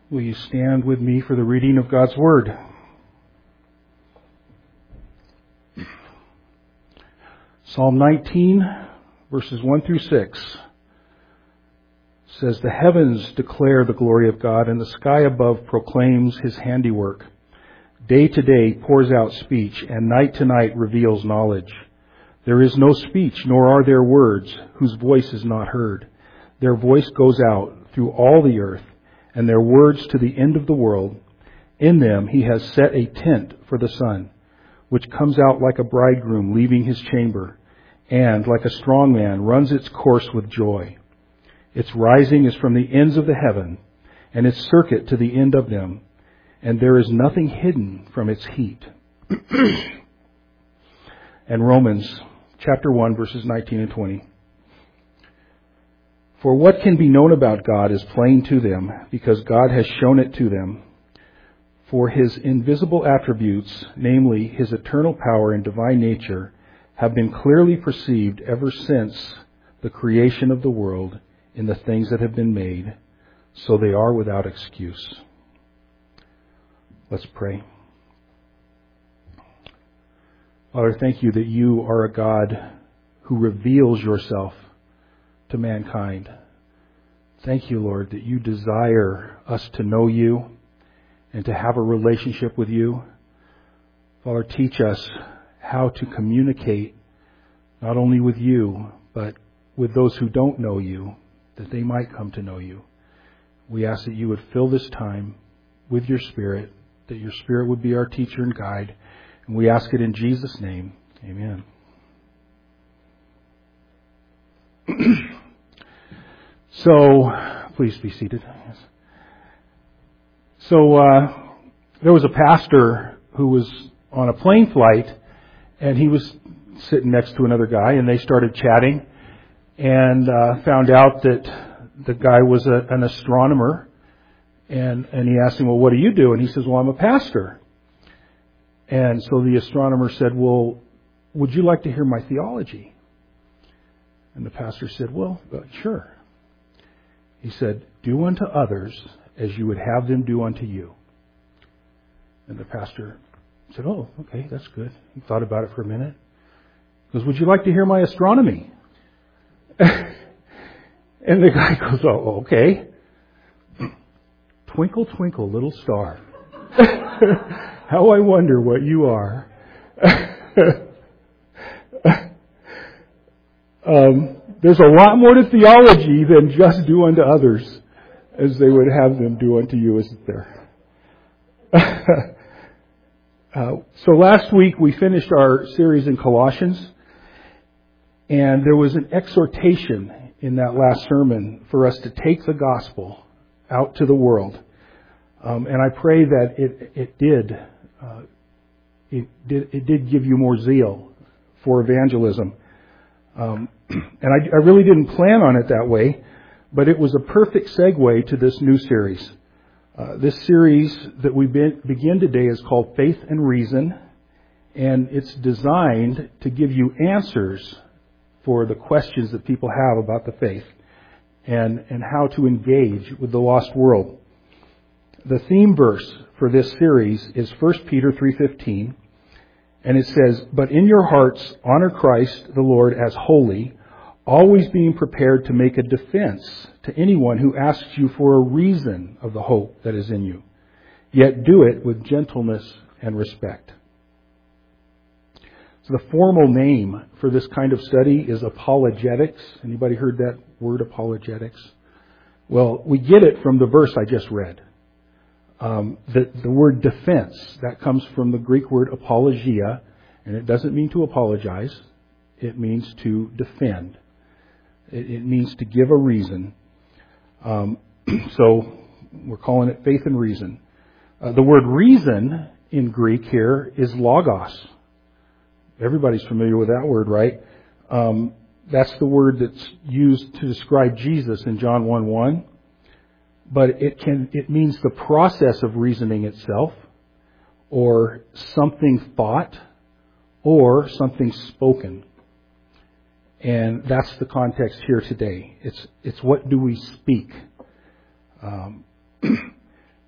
Will you stand with me for the reading of God's Word? Psalm 19, verses 1 through 6 says, "The heavens declare the glory of God, and the sky above proclaims His handiwork. Day to day pours out speech, and night to night reveals knowledge. There is no speech, nor are there words, whose voice is not heard. Their voice goes out through all the earth, and their words to the end of the world. In them He has set a tent for the sun, which comes out like a bridegroom leaving his chamber, and like a strong man runs its course with joy. Its rising is from the ends of the heaven, and its circuit to the end of them, and there is nothing hidden from its heat." And Romans chapter 1, verses 19 and 20. "For what can be known about God is plain to them, because God has shown it to them. For His invisible attributes, namely His eternal power and divine nature, have been clearly perceived ever since the creation of the world in the things that have been made, so they are without excuse." Let's pray. Father, thank You that You are a God who reveals Yourself to mankind. Thank You, Lord, that You desire us to know You and to have a relationship with You. Father, teach us how to communicate not only with You, but with those who don't know You, that they might come to know You. We ask that You would fill this time with Your Spirit, that Your Spirit would be our teacher and guide. And we ask it in Jesus' name. Amen. So, please be seated. Yes. So, there was a pastor who was on a plane flight, and he was sitting next to another guy, and they started chatting, and found out that the guy was an astronomer, and he asked him, "Well, what do you do?" And he says, "Well, I'm a pastor." And so the astronomer said, "Well, would you like to hear my theology?" And the pastor said, "Well, sure." He said, "Do unto others as you would have them do unto you." And the pastor said, "Oh, okay, that's good." He thought about it for a minute. He goes, "Would you like to hear my astronomy?" And the guy goes, "Oh, okay. Twinkle, twinkle, little star. How I wonder what you are." There's a lot more to theology than just do unto others as they would have them do unto you, isn't there? So last week we finished our series in Colossians, and there was an exhortation in that last sermon for us to take the gospel out to the world. And I pray that it did give you more zeal for evangelism. And I really didn't plan on it that way, but it was a perfect segue to this new series. This series that we begin today is called Faith and Reason, and it's designed to give you answers for the questions that people have about the faith and how to engage with the lost world. The theme verse for this series is 1 Peter 3:15, and it says, "But in your hearts honor Christ the Lord as holy, always being prepared to make a defense to anyone who asks you for a reason of the hope that is in you. Yet do it with gentleness and respect." So the formal name for this kind of study is apologetics. Anybody heard that word, apologetics? Well, we get it from the verse I just read. The word defense, that comes from the Greek word apologia, and it doesn't mean to apologize. It means to defend. It means to give a reason. So we're calling it faith and reason. The word reason in Greek here is logos. Everybody's familiar with that word, right? That's the word that's used to describe Jesus in John 1:1. But it means the process of reasoning itself, or something thought, or something spoken. And that's the context here today. It's what do we speak?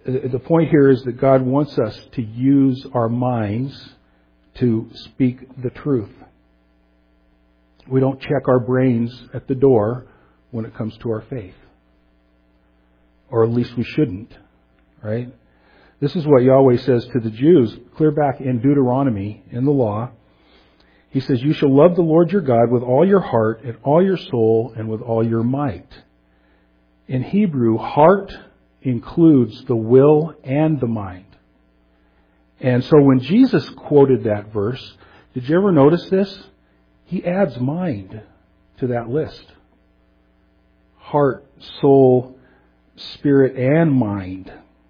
The point here is that God wants us to use our minds to speak the truth. We don't check our brains at the door when it comes to our faith. Or at least we shouldn't, right? This is what Yahweh says to the Jews, clear back in Deuteronomy, in the law. He says, you shall love the Lord your God with all your heart and all your soul and with all your might. In Hebrew, heart includes the will and the mind. And so when Jesus quoted that verse, did you ever notice this? He adds mind to that list. Heart, soul, spirit, and mind.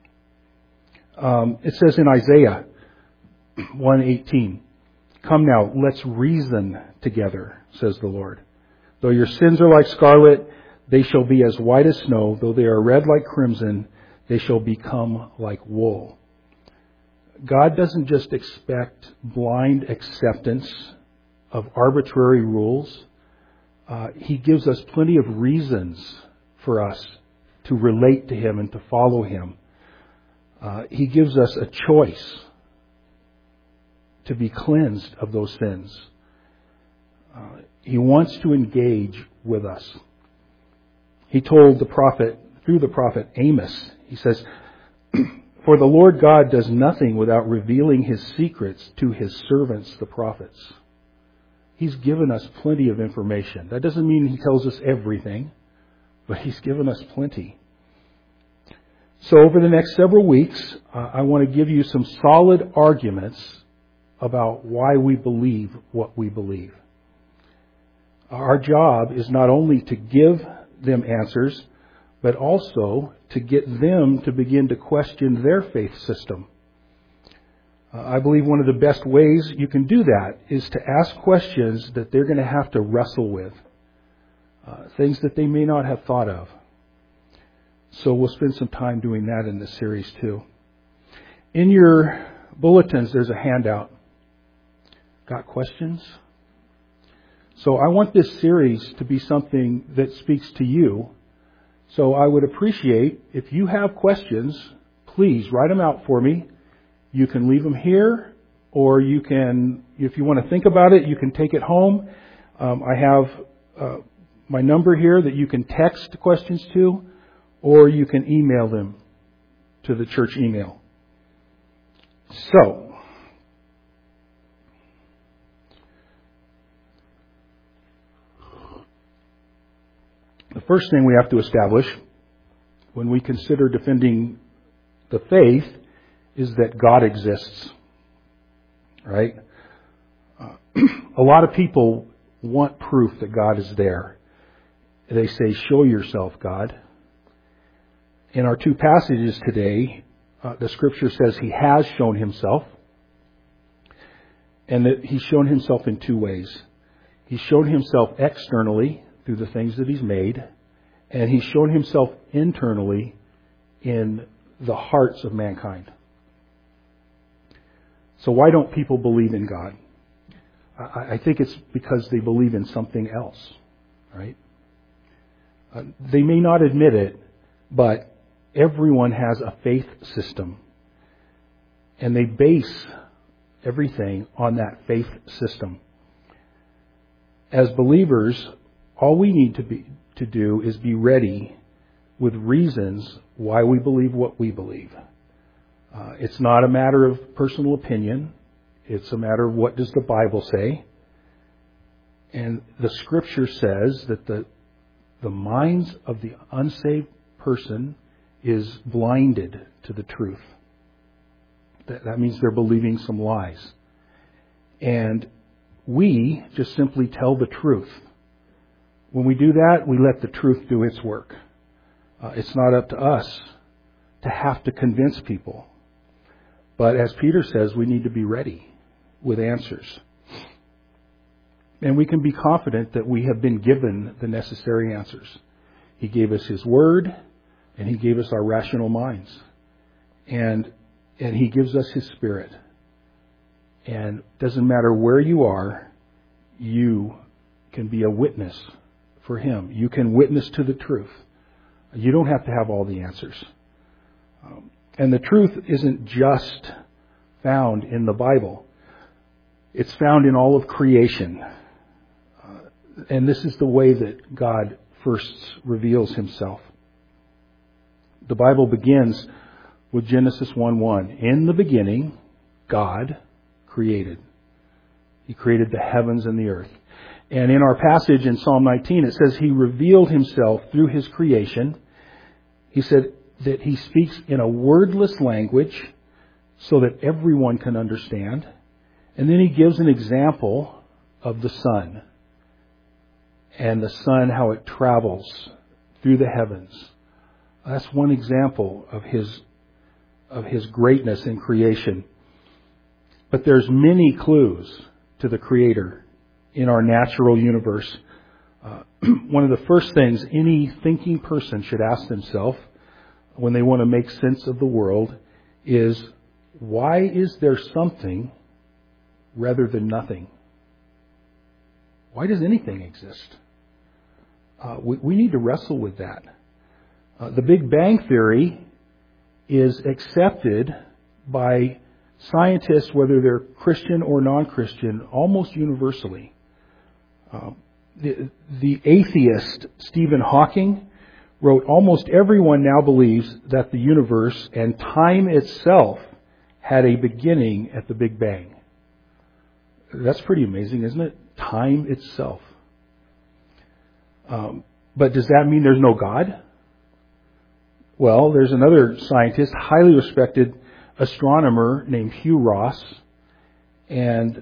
It says in Isaiah 1:18, come now, let's reason together, says the Lord. Though your sins are like scarlet, they shall be as white as snow. Though they are red like crimson, they shall become like wool. God doesn't just expect blind acceptance of arbitrary rules. He gives us plenty of reasons for us to relate to Him and to follow Him. He gives us a choice to be cleansed of those sins. He wants to engage with us. He told the prophet, through the prophet Amos, he says, for the Lord God does nothing without revealing His secrets to His servants, the prophets. He's given us plenty of information. That doesn't mean He tells us everything, but He's given us plenty. So over the next several weeks, I want to give you some solid arguments about why we believe what we believe. Our job is not only to give them answers, but also to get them to begin to question their faith system. I believe one of the best ways you can do that is to ask questions that they're going to have to wrestle with, things that they may not have thought of. So we'll spend some time doing that in this series too. In your bulletins, there's a handout. Got questions? So I want this series to be something that speaks to you. So I would appreciate if you have questions, please write them out for me. You can leave them here, or you can, if you want to think about it, you can take it home. I have my number here that you can text questions to, or you can email them to the church email. So, the first thing we have to establish when we consider defending the faith is that God exists. Right? A lot of people want proof that God is there. They say, show yourself, God. In our two passages today, the Scripture says He has shown Himself, and that He's shown Himself in two ways. He's shown Himself externally through the things that He's made, and He's shown Himself internally in the hearts of mankind. So why don't people believe in God? I think it's because they believe in something else, right? They may not admit it, but everyone has a faith system, and they base everything on that faith system. As believers, all we need to do is be ready with reasons why we believe what we believe. It's not a matter of personal opinion. It's a matter of what does the Bible say. And the Scripture says that the minds of the unsaved person is blinded to the truth. That means they're believing some lies. And we just simply tell the truth. When we do that, we let the truth do its work. It's not up to us to have to convince people. But as Peter says, we need to be ready with answers. And we can be confident that we have been given the necessary answers. He gave us His Word, and He gave us our rational minds. And He gives us His Spirit. And it doesn't matter where you are, you can be a witness for Him. You can witness to the truth. You don't have to have all the answers. And the truth isn't just found in the Bible. It's found in all of creation. And this is the way that God first reveals himself. The Bible begins with Genesis 1:1. In the beginning, God created. He created the heavens and the earth. And in our passage in Psalm 19, it says He revealed Himself through His creation. He said that He speaks in a wordless language so that everyone can understand. And then He gives an example of the sun. And the sun, how it travels through the heavens. That's one example of His greatness in creation. But there's many clues to the Creator in our natural universe. One of the first things any thinking person should ask themselves when they want to make sense of the world is, why is there something rather than nothing? Why does anything exist? We need to wrestle with that. The Big Bang Theory is accepted by scientists, whether they're Christian or non-Christian, almost universally. The atheist Stephen Hawking wrote, almost everyone now believes that the universe and time itself had a beginning at the Big Bang. That's pretty amazing, isn't it? Time itself. But does that mean there's no God? Well, there's another scientist, highly respected astronomer named Hugh Ross, and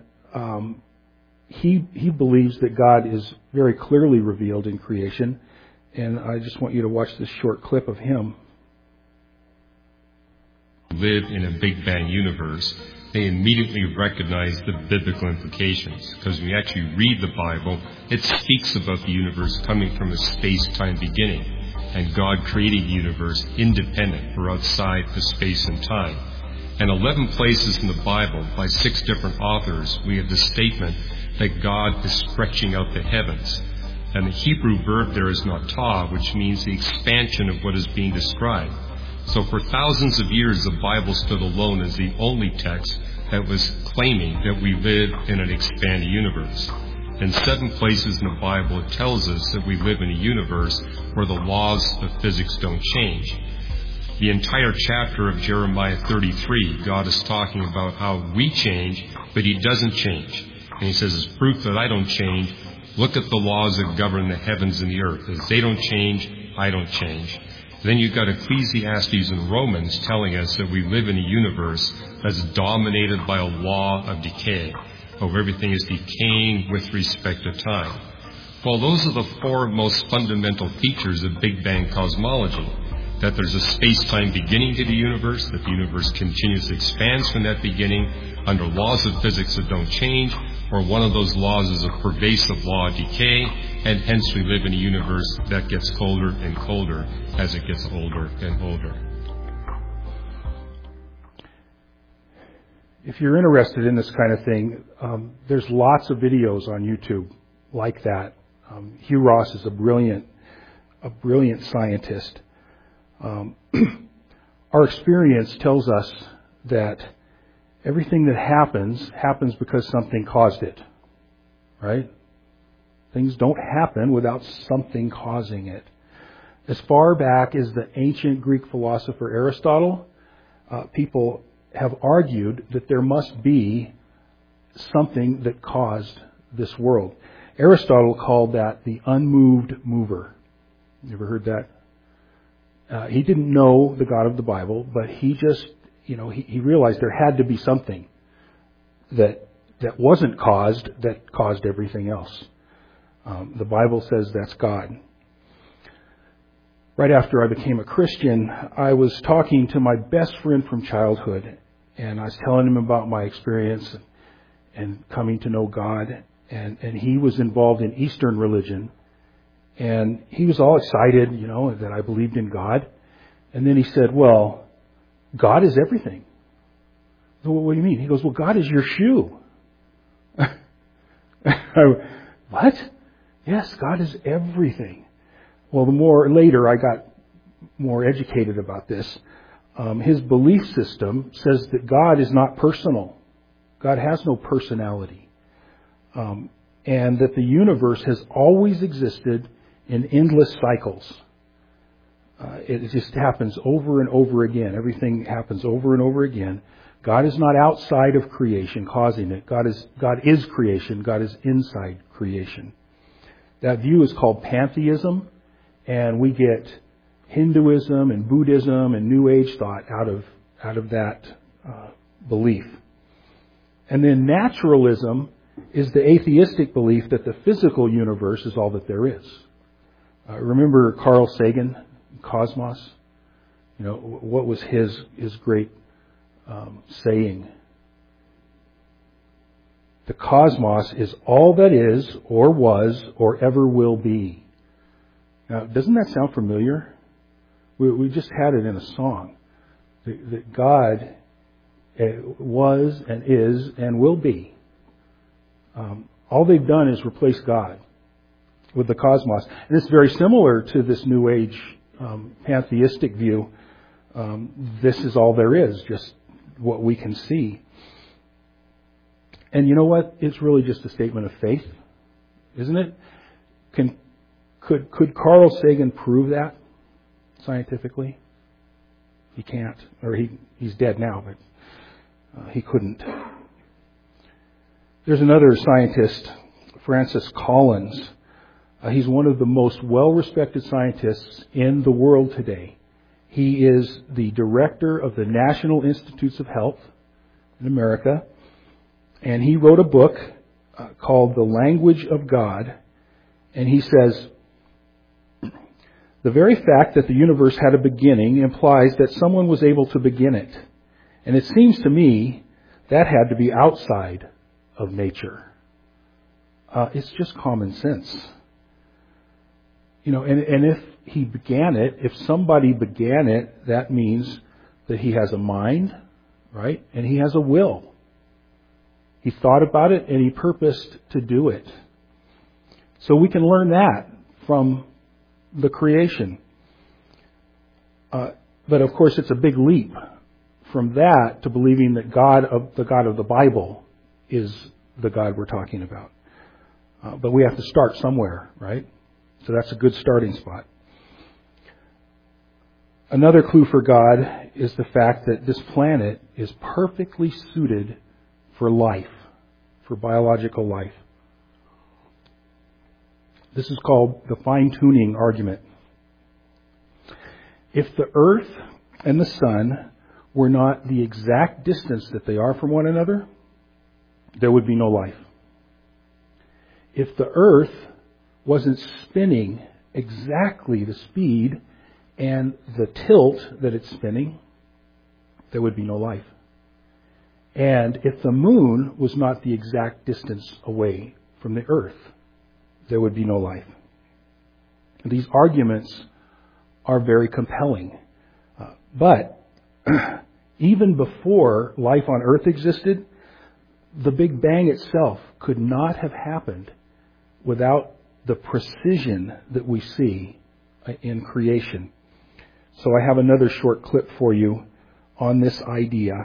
he believes that God is very clearly revealed in creation. And I just want you to watch this short clip of him. Live in a Big Bang universe, they immediately recognize the biblical implications. Because when you actually read the Bible, it speaks about the universe coming from a space-time beginning, and God creating the universe independent or outside the space and time. And 11 places in the Bible, by 6 different authors, we have the statement that God is stretching out the heavens. And the Hebrew verb there is natah, which means the expansion of what is being described. So for thousands of years, the Bible stood alone as the only text that was claiming that we live in an expanded universe. In 7 places in the Bible, it tells us that we live in a universe where the laws of physics don't change. The entire chapter of Jeremiah 33, God is talking about how we change, but He doesn't change. And He says, as proof that I don't change, look at the laws that govern the heavens and the earth. As they don't change, I don't change. Then you've got Ecclesiastes and Romans telling us that we live in a universe that's dominated by a law of decay, where everything is decaying with respect to time. Well, those are the 4 most fundamental features of Big Bang cosmology. That there's a space-time beginning to the universe, that the universe continuously expands from that beginning under laws of physics that don't change, or one of those laws is a pervasive law of decay, and hence we live in a universe that gets colder and colder as it gets older and older. If you're interested in this kind of thing, there's lots of videos on YouTube like that. Hugh Ross is a brilliant scientist. Our experience tells us that everything that happens because something caused it. Right? Things don't happen without something causing it. As far back as the ancient Greek philosopher Aristotle, people have argued that there must be something that caused this world. Aristotle called that the unmoved mover. You ever heard that? He didn't know the God of the Bible, but he just, he realized there had to be something that wasn't caused, that caused everything else. The Bible says that's God. Right after I became a Christian, I was talking to my best friend from childhood, and I was telling him about my experience and coming to know God, and he was involved in Eastern religion. And he was all excited, that I believed in God. And then he said, well, God is everything. So, what do you mean? He goes, well, God is your shoe. What? Yes, God is everything. Well, later I got more educated about this. his belief system says that God is not personal. God has no personality. And that the universe has always existed in endless cycles. It just happens over and over again. Everything happens over and over again. God is not outside of creation causing it. God is creation. God is inside creation. That view is called pantheism, and we get Hinduism and Buddhism and New Age thought out of that belief. And then naturalism is the atheistic belief that the physical universe is all that there is. Remember Carl Sagan, Cosmos? You know, what was his great saying? The cosmos is all that is, or was, or ever will be. Now, doesn't that sound familiar? We just had it in a song. That God was and is and will be. All they've done is replace God with the cosmos. And it's very similar to this New Age pantheistic view. This is all there is, just what we can see. And you know what? It's really just a statement of faith, isn't it? Could Carl Sagan prove that scientifically? He can't, or he's dead now, but he couldn't. There's another scientist, Francis Collins. He's one of the most well-respected scientists in the world today. He is the director of the National Institutes of Health in America, and he wrote a book called The Language of God, and he says, the very fact that the universe had a beginning implies that someone was able to begin it. And it seems to me that had to be outside of nature. It's just common sense. You know, and if he began it, if somebody began it, that means that he has a mind, right? And he has a will. He thought about it and he purposed to do it. So we can learn that from the creation. But of course it's a big leap from that to believing that the God of the Bible is the God we're talking about. But we have to start somewhere, right? So that's a good starting spot. Another clue for God is the fact that this planet is perfectly suited for life, for biological life. This is called the fine-tuning argument. If the Earth and the Sun were not the exact distance that they are from one another, there would be no life. If the Earth wasn't spinning exactly the speed and the tilt that it's spinning, there would be no life. And if the moon was not the exact distance away from the Earth, there would be no life. These arguments are very compelling. But even before life on Earth existed, the Big Bang itself could not have happened without the precision that we see in creation. So I have another short clip for you on this idea.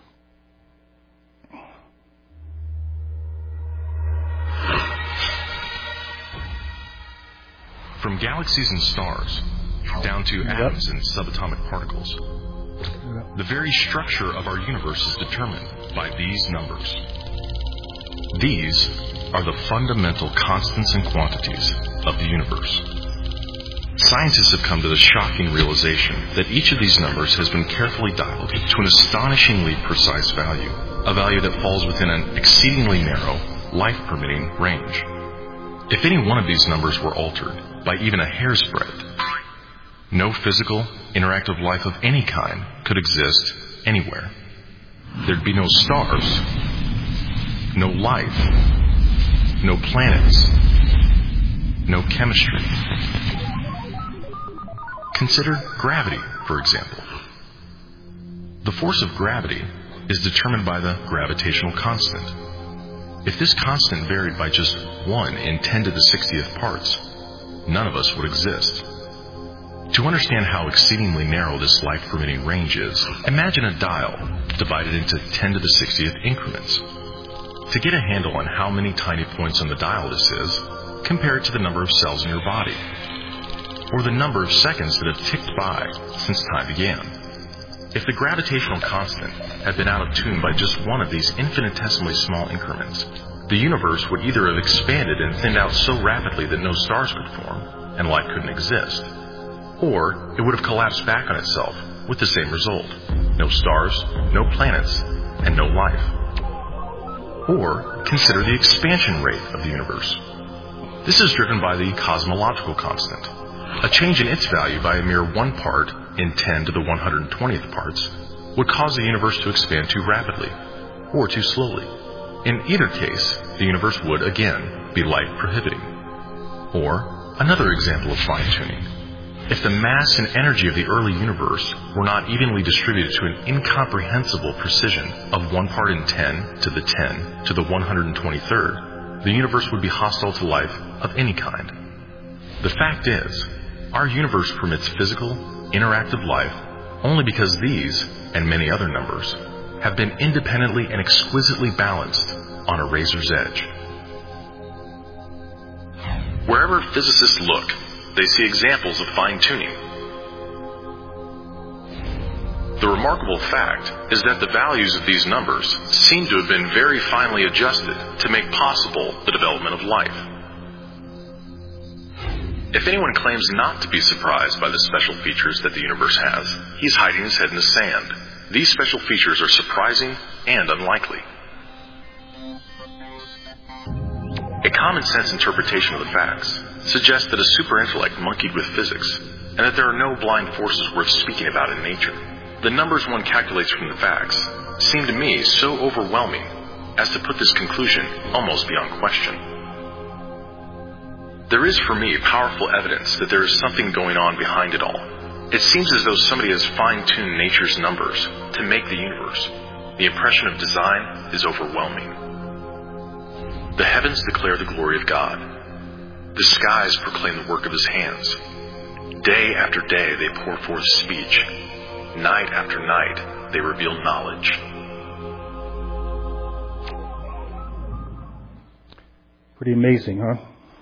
From galaxies and stars, down to atoms and subatomic particles, the very structure of our universe is determined by these numbers. These are the fundamental constants and quantities of the universe. Scientists have come to the shocking realization that each of these numbers has been carefully dialed to an astonishingly precise value, a value that falls within an exceedingly narrow, life-permitting range. If any one of these numbers were altered by even a hair's breadth, no physical, interactive life of any kind could exist anywhere. There'd be no stars, no life, no planets, no chemistry. Consider gravity, for example. The force of gravity is determined by the gravitational constant. If this constant varied by just 1 in 10 to the 60th parts, none of us would exist. To understand how exceedingly narrow this life-permitting range is, imagine a dial divided into 10 to the 60th increments. To get a handle on how many tiny points on the dial this is, compare it to the number of cells in your body, or the number of seconds that have ticked by since time began. If the gravitational constant had been out of tune by just one of these infinitesimally small increments, the universe would either have expanded and thinned out so rapidly that no stars could form and life couldn't exist, or it would have collapsed back on itself with the same result: no stars, no planets, and no life. Or consider the expansion rate of the universe. This is driven by the cosmological constant. A change in its value by a mere 1 part in 10 to the 120th parts would cause the universe to expand too rapidly or too slowly. In either case, the universe would, again, be life-prohibiting. Or, another example of fine-tuning. If the mass and energy of the early universe were not evenly distributed to an incomprehensible precision of 1 part in 10 to the 10 to the 123rd, the universe would be hostile to life of any kind. The fact is, our universe permits physical, interactive life only because these, and many other numbers, have been independently and exquisitely balanced on a razor's edge. Wherever physicists look, they see examples of fine-tuning. The remarkable fact is that the values of these numbers seem to have been very finely adjusted to make possible the development of life. If anyone claims not to be surprised by the special features that the universe has, he's hiding his head in the sand. These special features are surprising and unlikely. A common-sense interpretation of the facts suggests that a super-intellect monkeyed with physics, and that there are no blind forces worth speaking about in nature. The numbers one calculates from the facts seem to me so overwhelming as to put this conclusion almost beyond question. There is for me powerful evidence that there is something going on behind it all. It seems as though somebody has fine-tuned nature's numbers to make the universe. The impression of design is overwhelming. The heavens declare the glory of God. The skies proclaim the work of His hands. Day after day they pour forth speech. Night after night they reveal knowledge. Pretty amazing, huh?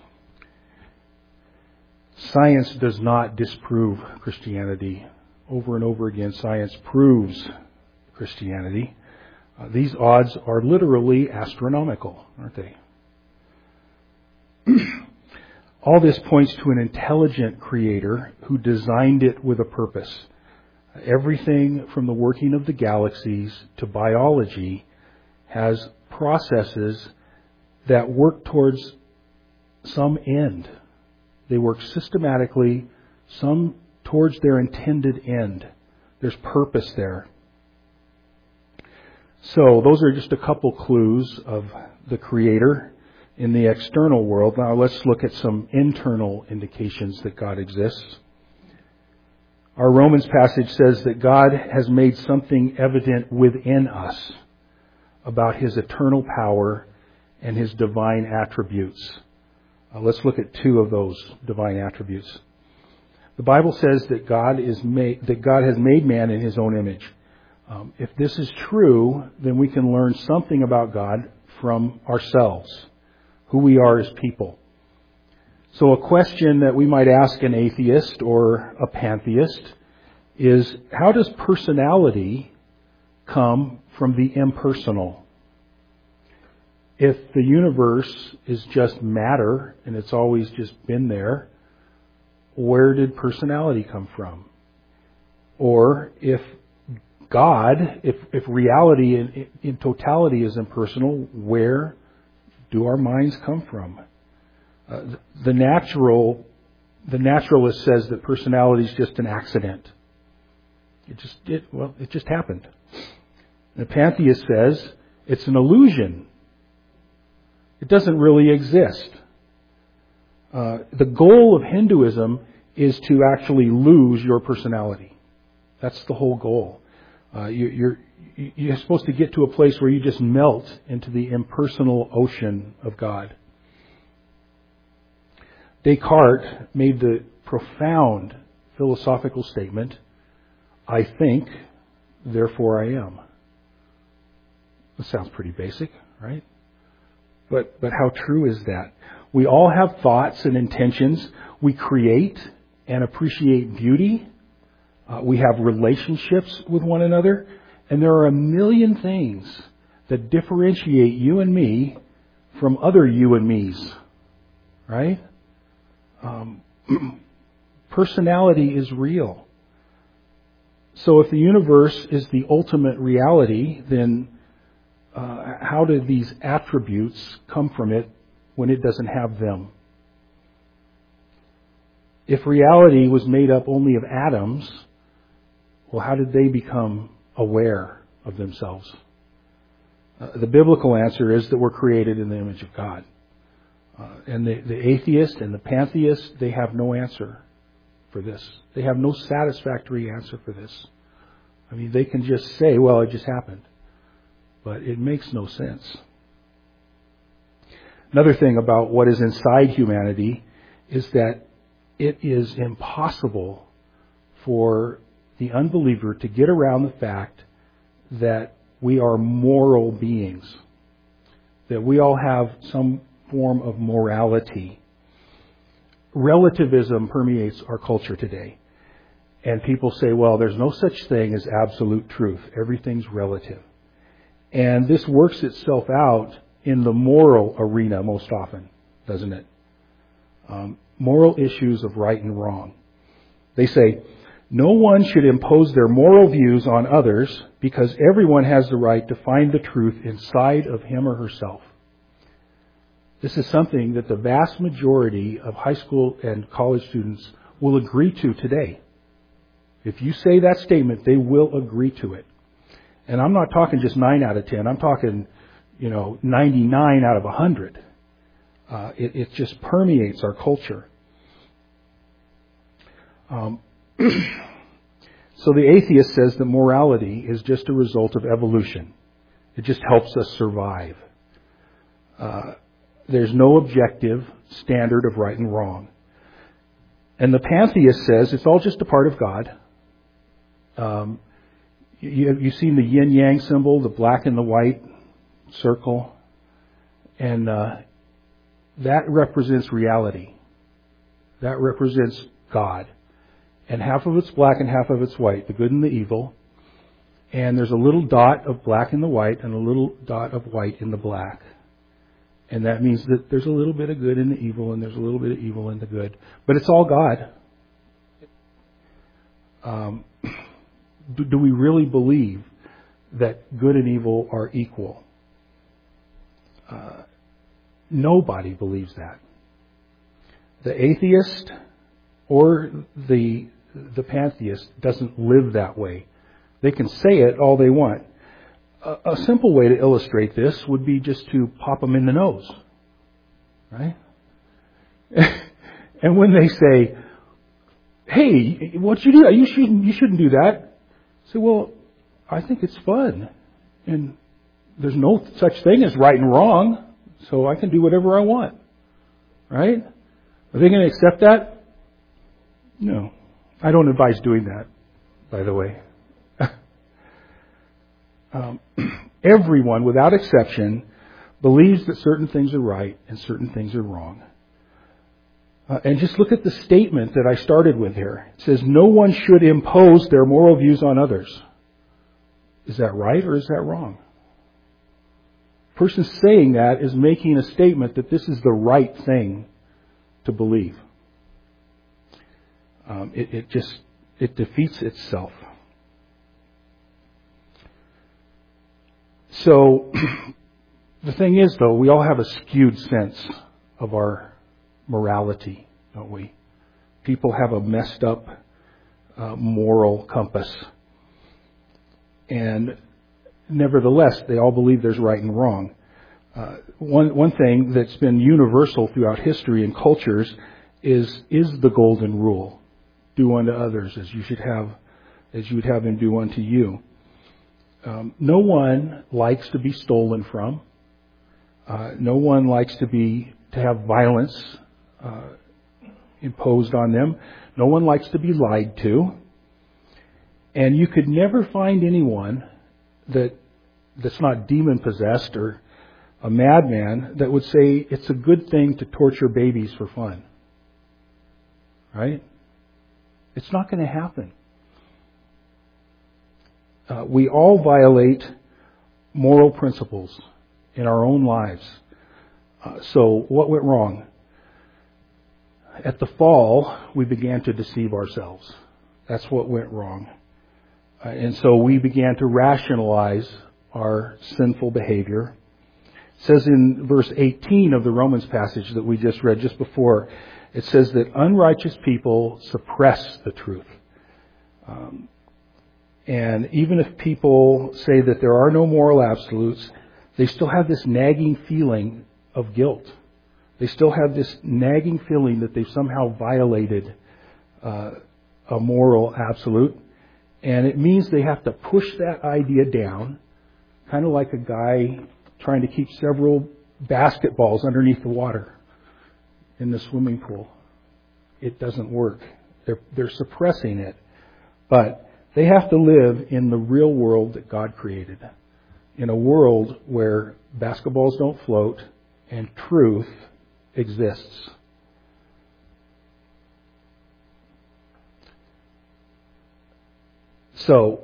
Science does not disprove Christianity. Over and over again, science proves Christianity. These odds are literally astronomical, aren't they? All this points to an intelligent creator who designed it with a purpose. Everything from the working of the galaxies to biology has processes that work towards some end. They work systematically, some towards their intended end. There's purpose there. So those are just a couple clues of the Creator in the external world. Now let's look at some internal indications that God exists. Our Romans passage says that God has made something evident within us about His eternal power and His divine attributes. Let's look at 2 of those divine attributes. The Bible says that God has made man in His own image. If this is true, then we can learn something about God from ourselves, who we are as people. So a question that we might ask an atheist or a pantheist is, how does personality come from the impersonal? If the universe is just matter and it's always just been there, where did personality come from? Or if God, if reality in totality is impersonal, where do our minds come from? The naturalist says that personality is just an accident. It just happened. The pantheist says it's an illusion. It doesn't really exist. The goal of Hinduism is to actually lose your personality. That's the whole goal. You're supposed to get to a place where you just melt into the impersonal ocean of God. Descartes made the profound philosophical statement, I think, therefore I am. That sounds pretty basic, right? But how true is that? We all have thoughts and intentions. We create and appreciate beauty. We have relationships with one another. And there are a million things that differentiate you and me from other you and me's. Right? Personality is real. So if the universe is the ultimate reality, then how do these attributes come from it when it doesn't have them? If reality was made up only of atoms, well, how did they become aware of themselves? The biblical answer is that we're created in the image of God. And the atheist and the pantheist, they have no answer for this. They have no satisfactory answer for this. I mean, they can just say, well, it just happened. But it makes no sense. Another thing about what is inside humanity is that it is impossible for the unbeliever to get around the fact that we are moral beings. That we all have some form of morality. Relativism permeates our culture today. And people say, well, there's no such thing as absolute truth. Everything's relative. And this works itself out in the moral arena most often, doesn't it? Moral issues of right and wrong. They say, no one should impose their moral views on others because everyone has the right to find the truth inside of him or herself. This is something that the vast majority of high school and college students will agree to today. If you say that statement, they will agree to it. And I'm not talking just 9 out of 10. I'm talking, 99 out of 100. It just permeates our culture. So the atheist says that morality is just a result of evolution. It just helps us survive. There's no objective standard of right and wrong. And the pantheist says it's all just a part of God. You've seen the yin-yang symbol, the black and the white circle. And that represents reality. That represents God. And half of it's black and half of it's white, the good and the evil. And there's a little dot of black in the white and a little dot of white in the black. And that means that there's a little bit of good in the evil and there's a little bit of evil in the good. But it's all God. Do we really believe that good and evil are equal? Nobody believes that. The atheist or the pantheist doesn't live that way. They can say it all they want. A simple way to illustrate this would be just to pop them in the nose. Right? And when they say, hey, what you do? You shouldn't do that. I say, well, I think it's fun. And there's no such thing as right and wrong. So I can do whatever I want. Right? Are they going to accept that? No. I don't advise doing that, by the way. Everyone, without exception, believes that certain things are right and certain things are wrong. And just look at the statement that I started with here. It says, no one should impose their moral views on others. Is that right or is that wrong? The person saying that is making a statement that this is the right thing to believe. It defeats itself. So, the thing is, though, we all have a skewed sense of our morality, don't we? People have a messed up moral compass. And nevertheless, they all believe there's right and wrong. One thing that's been universal throughout history and cultures is the golden rule. Do unto others as you would have them do unto you. No one likes to be stolen from. No one likes to have violence imposed on them. No one likes to be lied to. And you could never find anyone that's not demon-possessed or a madman that would say it's a good thing to torture babies for fun. Right? It's not going to happen. We all violate moral principles in our own lives. So what went wrong? At the fall, we began to deceive ourselves. That's what went wrong. And so we began to rationalize our sinful behavior. It says in verse 18 of the Romans passage that we just read just before, it says that unrighteous people suppress the truth. And even if people say that there are no moral absolutes, they still have this nagging feeling of guilt. They still have this nagging feeling that they've somehow violated a moral absolute. And it means they have to push that idea down, kind of like a guy trying to keep several basketballs underneath the water in the swimming pool. It doesn't work. They're suppressing it. But they have to live in the real world that God created, in a world where basketballs don't float and truth exists. So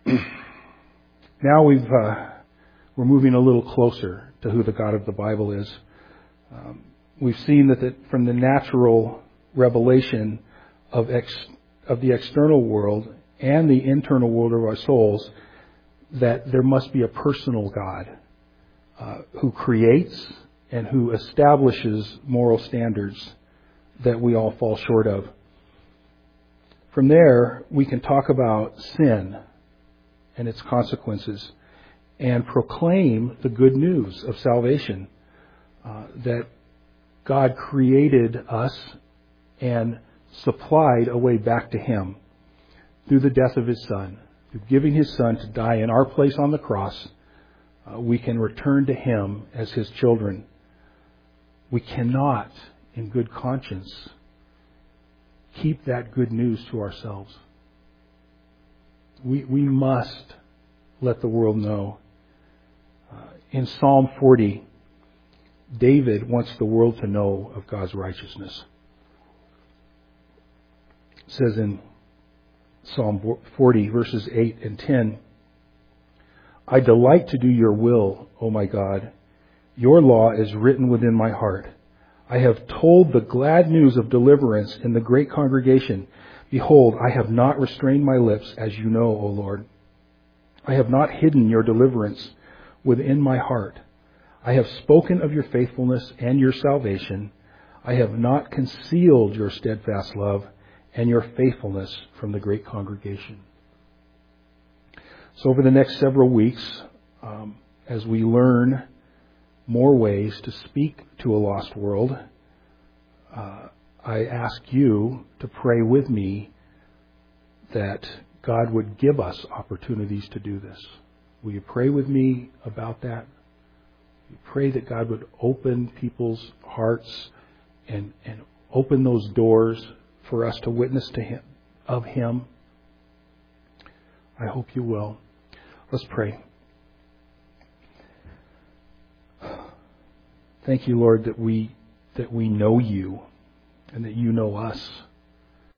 now we're moving a little closer to who the God of the Bible is. We've seen that from the natural revelation of the external world and the internal world of our souls, that there must be a personal God who creates and who establishes moral standards that we all fall short of. From there, we can talk about sin and its consequences and proclaim the good news of salvation, that God created us and supplied a way back to Him through the death of His Son. Through giving His Son to die in our place on the cross, we can return to Him as His children. We cannot, in good conscience, keep that good news to ourselves. We must let the world know. In Psalm 40, David wants the world to know of God's righteousness. It says in Psalm 40, verses 8 and 10, I delight to do your will, O my God. Your law is written within my heart. I have told the glad news of deliverance in the great congregation. Behold, I have not restrained my lips, as you know, O Lord. I have not hidden your deliverance within my heart. I have spoken of your faithfulness and your salvation. I have not concealed your steadfast love and your faithfulness from the great congregation. So over the next several weeks, as we learn more ways to speak to a lost world, I ask you to pray with me that God would give us opportunities to do this. Will you pray with me about that? You pray that God would open people's hearts and open those doors for us to witness to Him, of Him. I hope you will. Let's pray. Thank you, Lord, that we know you and that you know us.